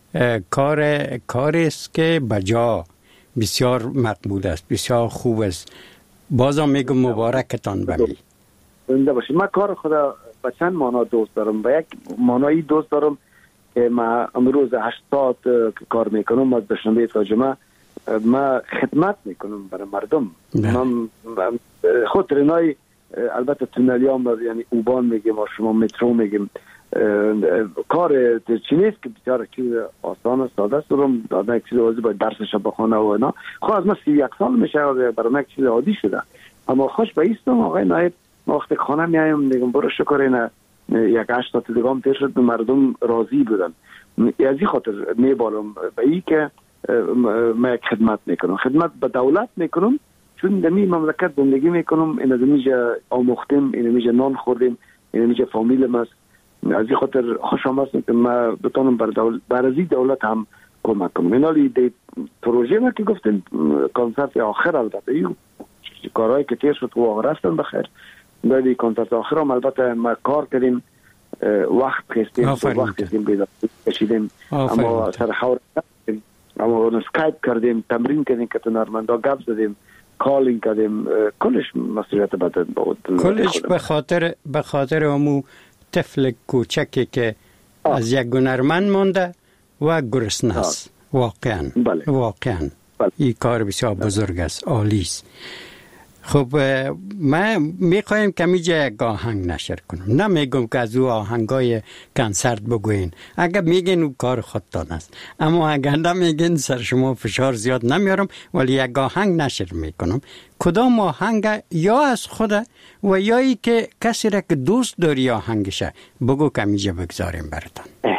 کاری است که بجا بسیار مقبول است، بسیار خوب است. بازم میگم مبارکتان بمی. زنده باشید. من کار خدا به چند معنا دوست دارم. به یک معنایی دوست دارم که ما امروز 8 ساعت کار میکنم، از دوشنبه تا جمعه ما خدمت میکنم برای مردم. من خود ترنای البته تونلیام یعنی اوبان میگیم و شما مترو میگیم، کار چی نیست که بیچاره چیز آسان و ساده است. دارم دادن یک چیز عادی باید درسش بخونه و اینا. خب از ما 31 سال میشه برای من یک چیز عادی شده. اما خوش به ایستم آقای نایب، ما وقتی خانه میایم میگم برو شکر اینا یک 8 ساعت دیگه هم تیر شد، مردم راضی بودن. از این خاطر میبالم به این که ما یک خدمت میکنم، خدمت به دولت میکنم، چون در این مملکت زندگی میکنم، این از اینجا آموختیم، این اینجا نان خوردیم، این اینجا فامیلم است. از این خاطر خوشم هستم که ما بتونم بر از این دولت هم کمک کنم. این حالی دی پروژه ما که گفتیم کنسرت آخر، البته این کارهایی که تیر شد و آخر هستن بخیر. در کنسرت آخر هم البته ما کار کردیم، وقت خستیم بیدار کشیدیم، اما سر حور کردیم، اما اسکایپ کردیم، تمرین کردیم که تنرمندا گپ زدیم، کالینگ کردیم، کلش مسئولیت بدن بود. کلش به خاطر امو طفل کوچکی که از یک هنرمند مونده و گرسنه است. واقعا این کار بسیار بزرگ است، عالی است. خب ما میخوایم که میجا یک آهنگ نشر کنم. نمیگم که از او آهنگای کنسرت بگوین، اگر میگین او کار خودتان است، اما اگر نمیگین سر شما فشار زیاد نمیارم، ولی یک آهنگ نشر میکنم. کدام آهنگ یا از خود و یا ای که کسی را که دوست داری آهنگشه بگو که میجا بگذاریم براتان.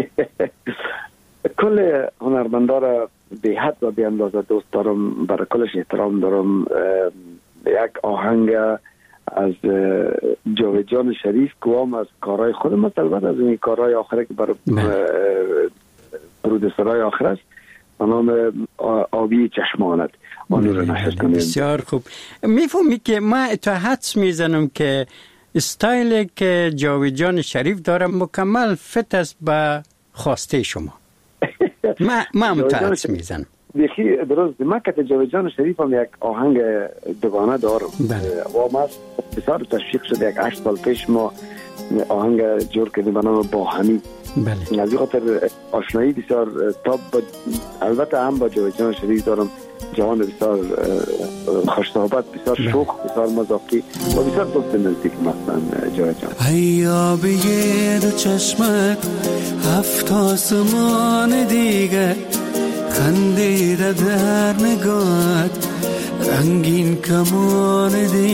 کل هنرمندا را به حد و به اندازه دوست دارم، برای کلش احترام دارم. یک آهنگ از جاوید جان شریف که از کارهای خودم است، البته از این کارهای آخره که برای پرودوسرهای آخر است، به نام آبی چشمانت آن رو نشر کنیم. بسیار خوب. میفهمی که من تا حدس میزنم که استایل که جاوید جان شریف دارم مکمل فت است به خواسته شما. من تا حدس میزنم. دیگه درست. من که جاوید جان شریف هم یک آهنگ دوگانه دارم و ما بسیار تشویق شد. یک 8 سال پیش ما آهنگ جور کردیم به نام با حمید. بله. از این خاطر آشنایی بسیار تاب البته هم با جاوید جان شریف دارم. جوان بسیار خوش صحبت، بسیار شوخ، بسیار مذاقی و بسیار دوست نزدیک مثلا جاوید جان. هیا بگه دو چشمت 7 آسمان دیگه خندیده در نگات رنگین کمان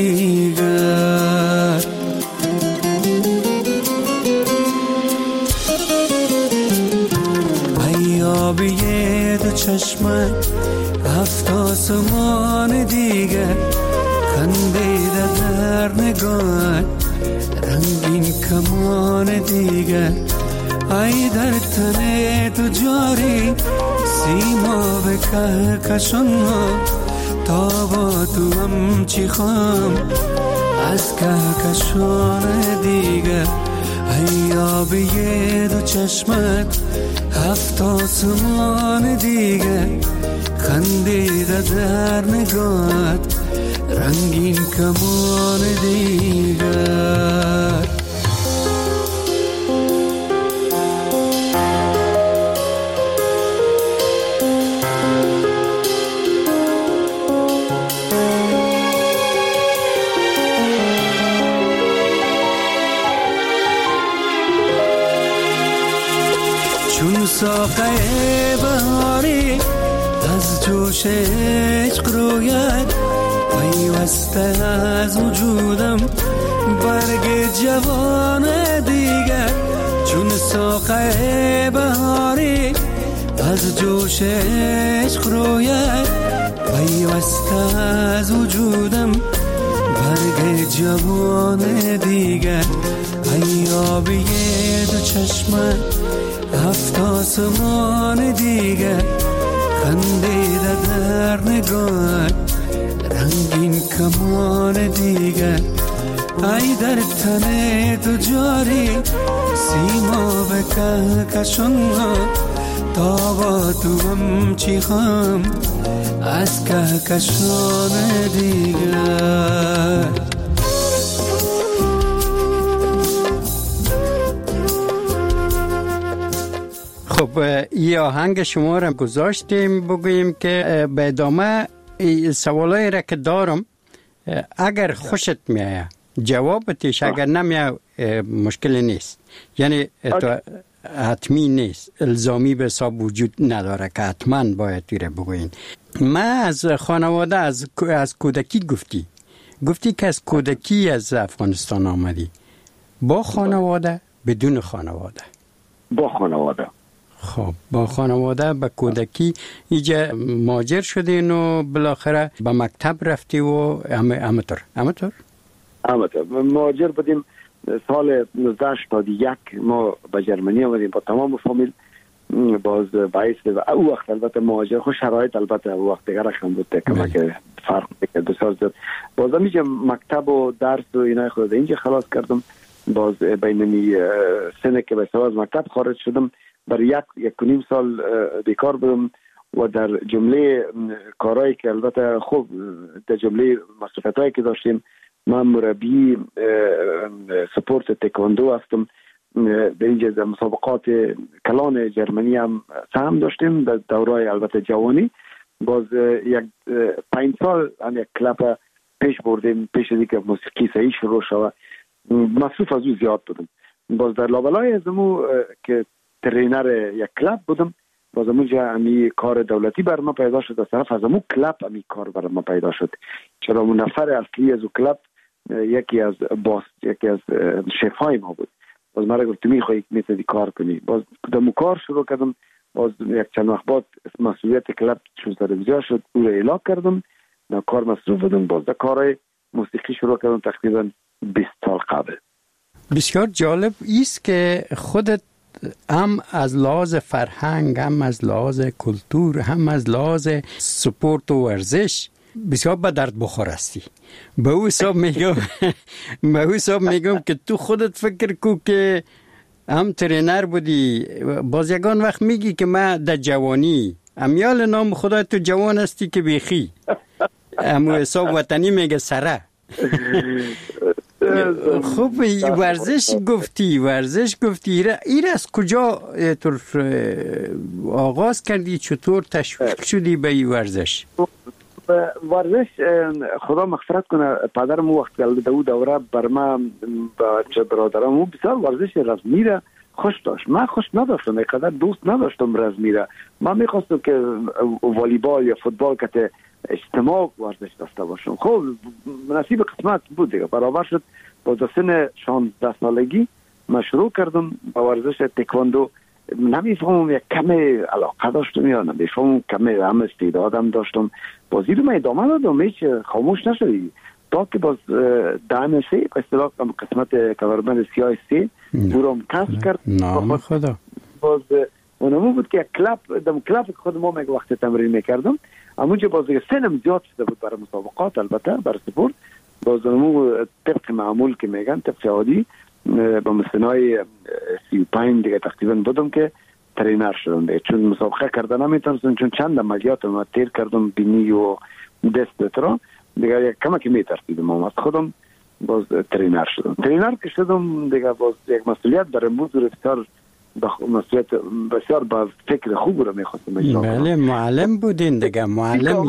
دیگر. ایابیه دو چشمت 7 آسمان دیگر خندیده در نگات رنگین کمان دیگر. ای در تن تو جاری سیما به کهکشان تا با تو هم چی خوام از کهکشان دیگر. ای آبی دو چشمت هفت آسمان دیگر خندیده در نگاهت، رنگین کمان دیگر. چون ساقه بهاری از جوش عشق روید، پیوسته از وجودم برگ جوان دیگر. چون ساقه بهاری از جوش عشق روید، پیوسته از وجودم برگ جوان دیگر. ای آبی دو چشمت هفت آسمان دیگر، خندیده در نگاهت، رنگین کمان دیگر. ای در تن تو جاری سیما به کهکشان ها، تا با تو هم چی خواهم از کهکشان دیگر. خب این آهنگ شما را گذاشتیم بگوییم که به ادامه سوالایی را که دارم اگر خوشت میآید جوابتش، اگر نمیآید مشکلی نیست، یعنی حتمی نیست، الزامی به حساب وجود نداره که حتما باید تیره بگوین. من از خانواده از کودکی گفتی که از کودکی از افغانستان آمدی، با خانواده بدون خانواده؟ با خانواده. خب با خانواده به کودکی اینجا مهاجر شدین و بالاخره به مکتب رفتی و همطور مهاجر بودیم. سال 1981 ما به جرمنی آمدیم با تمام فامیل. باز باعث او وقت البته مهاجر خوش شرایط البته او وقت دیگر رقم بود که فرق میکنه بسیار زیاد. باز اینجا مکتب و درس و اینا خود اینجا خلاص کردم. باز بینمی سنه که به از مکتب خارج شدم برای یک و نیم سال بیکار بودم و در جمله کارهایی که البته خوب در جمله مصرفتایی که داشتیم، من مربی سپورت تکواندو هستم. در اینجا در مسابقات کلان جرمنی هم سهم داشتیم در دورای البته جوانی. باز یک 5 سال هم یک کلاب پیش بردیم پیش از اینکه موسیقی صحیح شروع شود. مصروف از او زیاد بودم. باز در لابلای از امو که ترینر یک کلاب بودم، باز امونجا همی کار دولتی بر ما پیدا شد. از طرف از امو کلاب همی کار بر ما پیدا شد، چرا اون نفر اصلی از او کلاب یکی از شفای ما بود. باز مرا گفت تو میخوایی میتونی کار کنی. باز دمو کار شروع کردم. باز یک چند وقت بعد مسئولیت کلاب چون بسیار شد، او را اعلام کردم، در کار مصروف بودم. باز در کار موسیقی شروع کردم تقریبا 20 سال قبل. بسیار جالب است که خودت هم از لحاظ فرهنگ، هم از لحاظ کلتور، هم از لحاظ سپورت و ورزش بسیار به درد بخور هستی. به او حساب میگم که تو خودت فکر کو که هم ترینر بودی، باز یگان وقت میگی که من در جوانی، امیال نام خدا تو جوان هستی که بیخی امو حساب وطنی میگه سره. خوب ورزش گفتی این از کجا آغاز کردی؟ چطور تشویق شدی به این ورزش؟ ورزش خدا مغفرت کنه پدرم وقت که او دوره بر من بچه برادرم بسیار ورزش رزمی را خوش داشت. من خوش نداشتم، اینقدر دوست نداشتم رزمی را. من میخواستم که والیبال یا فوتبال که اجتماع ورزش داشته باشم. خب نصیب قسمت بود دیگه، برابر شد. با سن 16 سالگی من شروع کردم با ورزش تکواندو. نمیفهمم یک کمی علاقه داشتم یا نمیفهمم کمی هم استعدادم داشتم. بازی رو من ادامه دادم، هیچ خاموش نشدی تا که باز دهن سی به اصطلاح قسمت کورمند سیاه سی برام کسب کرد. نام خدا. باز اونمو بود که کلاب خود ما میگه وقت تمرین میکردم همونجا باز سنم زیاد شده بود برای مسابقات، البته برای سپورت. باز اونمو طبق معمول که میگن طبق عادی با مسنای 35 دیگه تقریبا بودم که ترینر شدم دیگه، چون مسابقه کردن نمیتونستم، چون چند عملیات ما تیر کردم بینی و دست را دیگه، یک کمکی میترسیدم از خودم، باز ترینر شدم. ترینر که شدم دیگه باز یک مسئولیت برای موضوع بسیار مسئولیت بسیار با فکر خوب رو میخواستم اجرا کنم. بله معلم بودین دیگه، معلم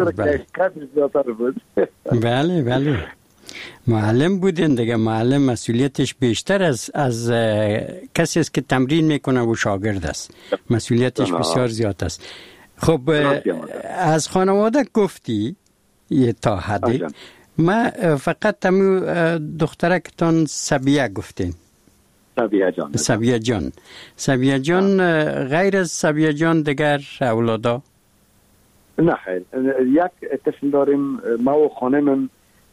بله بله معلم بودین دیگه. معلم مسئولیتش بیشتر از کسی است که تمرین میکنه و شاگرد است، مسئولیتش بسیار زیاد است. خب از خانواده گفتی یه تا حدی، ما فقط تمو دخترکتان سبیه گفتین. سبیه جان غیر از سبیه جان دیگر اولادا؟ نه خیر، یک طفل داریم. ما و خانمم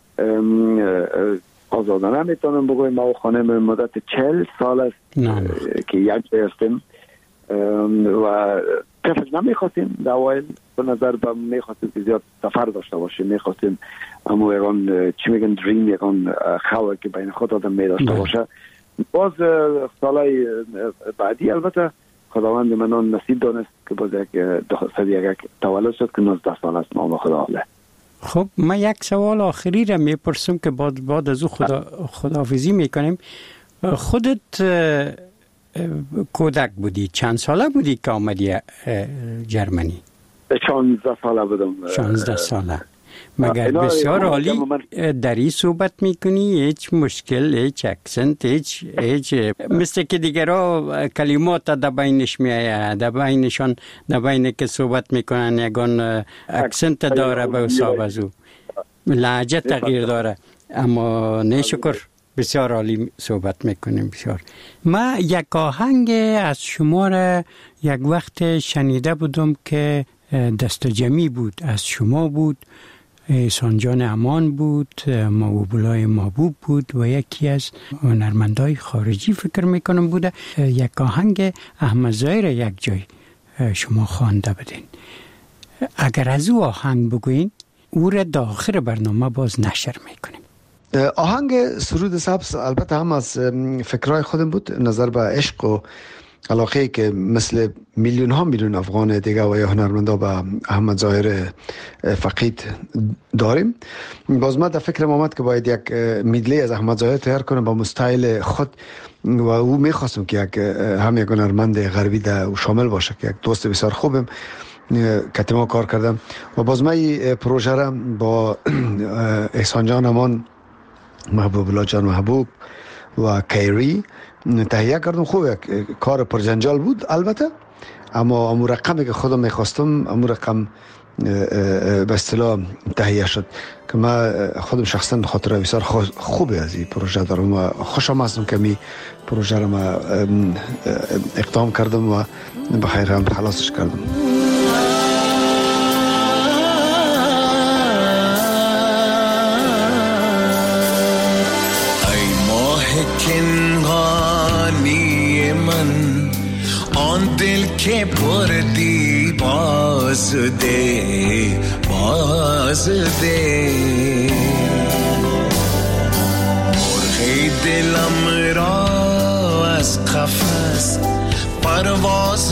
آزادانه میتونم بگویم، ما و خانمم مدت 40 سال است که یک جای هستیم و طفل نمیخواستیم. در اوایل به نظر میخواستیم که زیاد سفر داشته باشیم، میخواستیم اما یکان چی میگن دریم، یکان خواه که بین خود آدم میداشته باشه. باز سالای بعدی البته خداوند منان نصیب دانست که باز یک تولد شد که 19 سال است. نام خدا حاله. خب من یک سوال آخری را میپرسم که بعد از او خداحافظی میکنیم. خودت کودک بودی، چند ساله بودی که آمدی جرمنی؟ 16 ساله بودم. 16 ساله. مگر بسیار عالی دری صحبت میکنی، هیچ مشکل، هیچ اکسنت، هیچ مثل که دیگرها کلمات در بینش میآید، در بینشان در بین که صحبت میکنن یگان اکسنت داره به حساب از او، لهجه تغییر داره، اما نشکر بسیار عالی صحبت میکنیم. بسیار. ما یک آهنگ از شما را یک وقت شنیده بودم که دست جمعی بود، از شما بود، احسان جان امان بود، موبولای محبوب بود و یکی از هنرمندای خارجی فکر میکنم بوده. یک آهنگ احمد ظاهر یک جای شما خوانده بدین. اگر از او آهنگ بگوین او را در آخر برنامه باز نشر میکنیم. آهنگ سرود سبز البته هم از فکرهای خودم بود، نظر به عشق و علاقه که مثل میلیون افغان دیگه و یا هنرمندا به احمد ظاهر فقید داریم. باز ما در فکرم آمد که باید یک میدلی از احمد ظاهر تیار کنم با مستایل خود و او میخواستم که هم یک هنرمند غربی در شامل باشه که یک دوست بسیار خوبم کتما کار کردم و باز ما این پروژه را با احسان جان امان، محبوب الله جان محبوب و کیری تهیه کردم. خوب کار پرجنجال بود البته، اما امور رقمی که خودم میخواستم امور رقم به اصطلاح تهیه شد که من خودم شخصا خاطره بسیار خوبی از این پروژه دارم و خوشم هستم که می پروژه را من اقدام کردم و بخیر هم خلاصش کردم. دل که بردی باز ده مرغ دلم را از قفس پرواز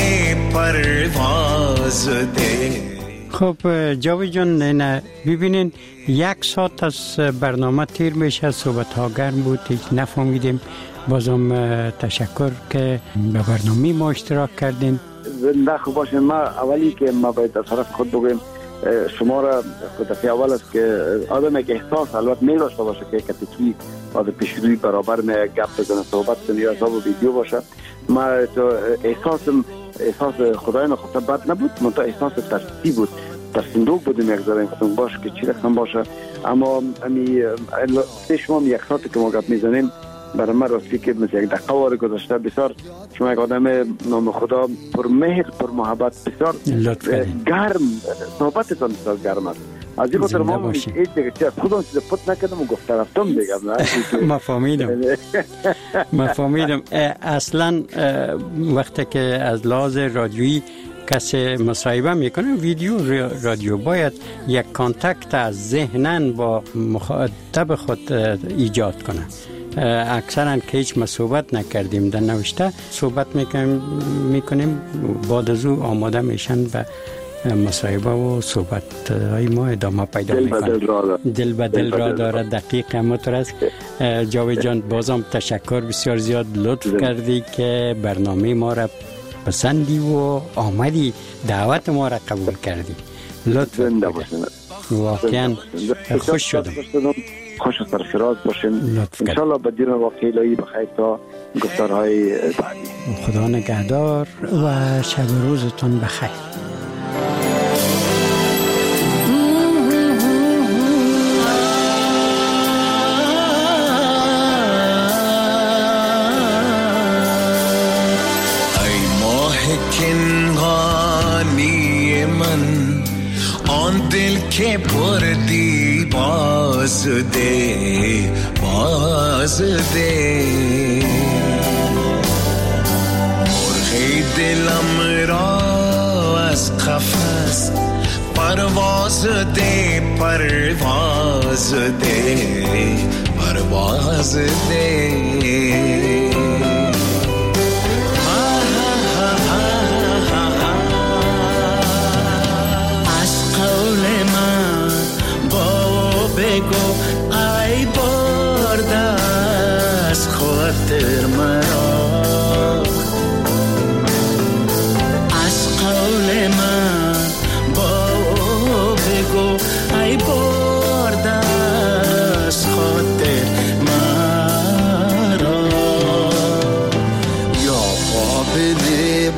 ده. خب جاوید جان نه ببینین 1 ساعت از برنامه تیر میشه، صحبت ها گرم بود، هیچ نفهمیدیم. بازم تشکر که به برنامه ما اشتراک کردین. زنده خوب باشین. ما اولی که ما باید از طرف خود بگویم شما را دفعه اول است که آدم یک احساس البته می داشته باشه که کتیکی آدم پیشروی برابر می گپ بزنه، صحبت کنه یا حساب ویدیو باشه. ما تو احساس خدای نخواسته بد نبود، منتها احساس ترسی بود، ترسندوق بودیم یک ذره خودمون باشه که چی رقم باشه. اما امی شما 1 ساعت که ما گپ میزنیم برای من راستی که مثل یک دقیقه وارد گذاشته. بسیار شما یک آدم نام خدا پر مهر پر محبت، بسیار گرم، صحبتتان بسیار گرم است. از این خاطر ما هیچ دیگه چیز خودم چیز پت نکردم و گفته رفتم دیگه. ما فهمیدم. اصلا وقتی که از لحاظ رادیویی کسی مصاحبه میکنه ویدیو رادیو باید یک کانتکت از ذهنن با مخاطب خود ایجاد کنه. اکثرا که هیچ ما صحبت نکردیم در نوشته صحبت میکنیم بعد از او آماده میشن به مصاحبه و صحبت های ما ادامه پیدا میکنه. دل به دل را داره. دقیق همونطور است. جاوید جان بازم تشکر، بسیار زیاد لطف کردی که برنامه ما را پسندی و آمدی، دعوت ما را قبول کردی. لطف واقعا خوش شدم. خوش و سرفراز باشین انشالله. بدین واقعی لایی بخیر تا گفتارهای بعدی. خدا نگهدار و شب روزتون بخیر. که پردی باز ده مرغ دلم را از قفس پرواز ده ای برده از خاطر مرا، از قول من با بگو ای برده از خاطر مرا. یا قابل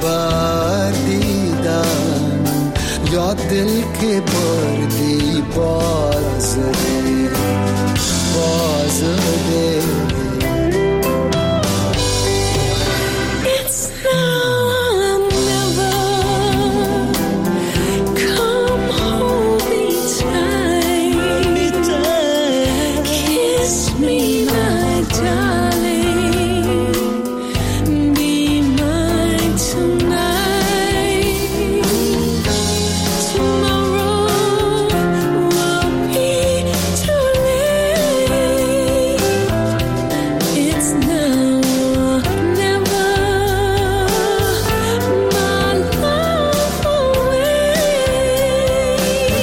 بردیدن یا دل که بردی بازده It's now or never. Come hold me tight. Kiss me, my darling. Be mine tonight. Tomorrow will be too late. It's now or never. My love away.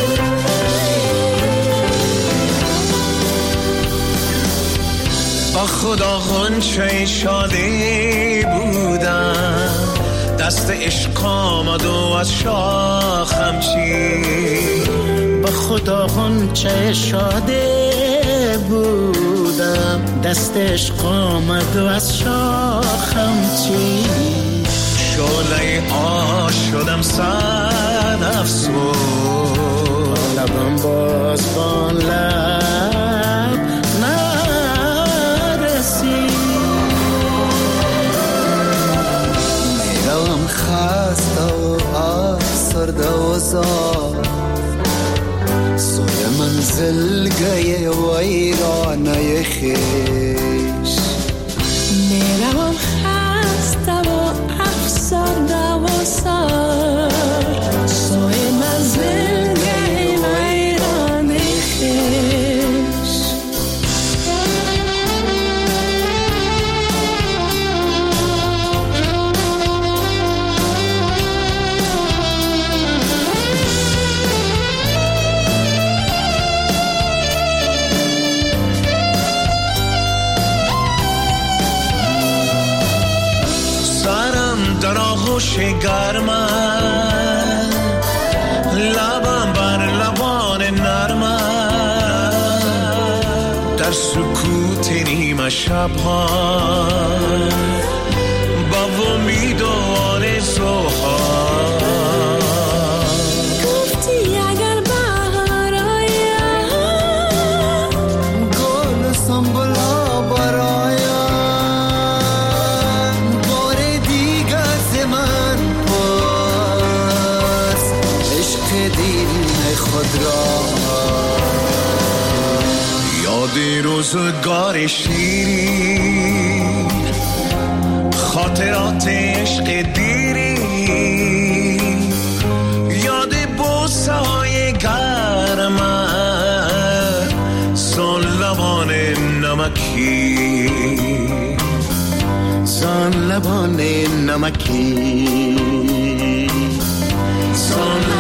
با خدا غنچه شاده بودم، دست عشق آمد و از شاخم چید. با خدا غنچه شاده بودم، دست عشق آمد و از شاخم چید. شعله آش شدم صد افسوس، لبم باز بان لب نرسید. میروم خسته و افسرده و زار، سوی منزلگه ویرانه خویش. میروم خسته و افسرده و زار، سوی منزلگه ویرانه خویش. در آغوش گرمم، لبم بر لبان نرمم، در سکوت نیمه شبها با امید و آرزوها. گفتی اگر بهار آید گل سنبلا برایم، یاد روزگار شیرین، خاطرات عشق دیرین، یاد بوسه های گرمم، سان لبان نمکی زان لبان نمکی زان